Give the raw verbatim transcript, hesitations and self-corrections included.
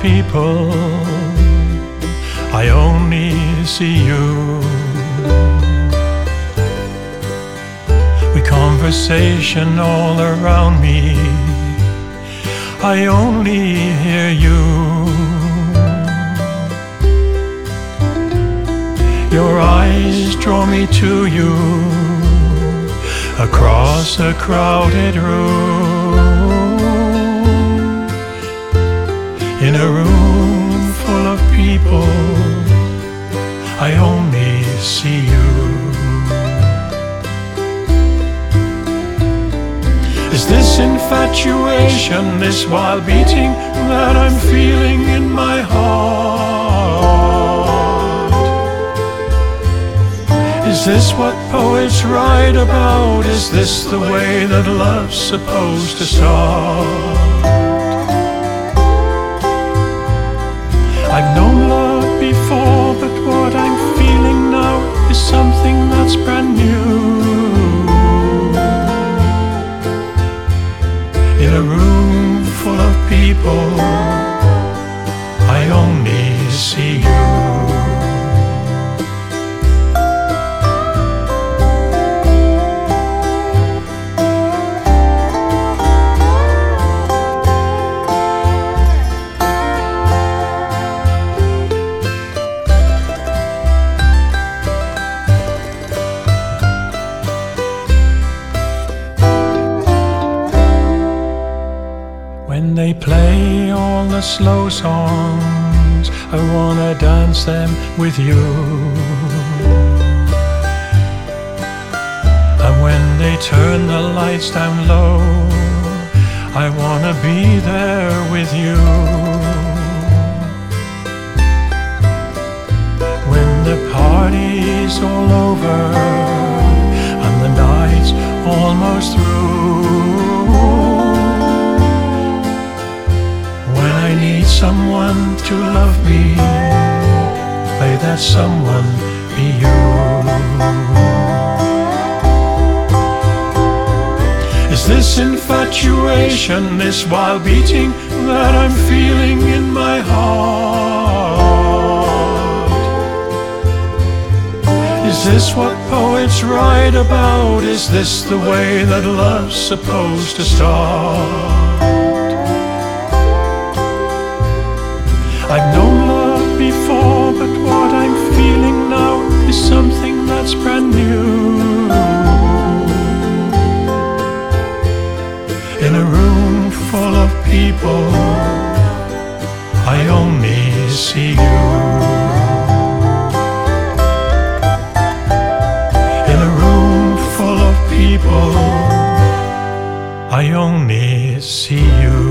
people, I only see you. With conversation all around me, I only hear you. Your eyes draw me to you across a crowded room. In a room full of people, I only see you. Is this infatuation, this wild beating that I'm feeling in my heart? Is this what poets write about? Is this the way that love's supposed to start? I've known love before, but what I'm feeling now is something that's brand new. In a room full of people, I only see you. When they play all the slow songs, I wanna dance them with you. And when they turn the lights down low, I wanna be there with you. When the party's all over and the night's almost through, I need someone to love me, may that someone be you. Is this infatuation, this wild beating that I'm feeling in my heart? Is this what poets write about? Is this the way that love's supposed to start? I've known love before, but what I'm feeling now is something that's brand new. In a room full of people, I only see you. In a room full of people, I only see you.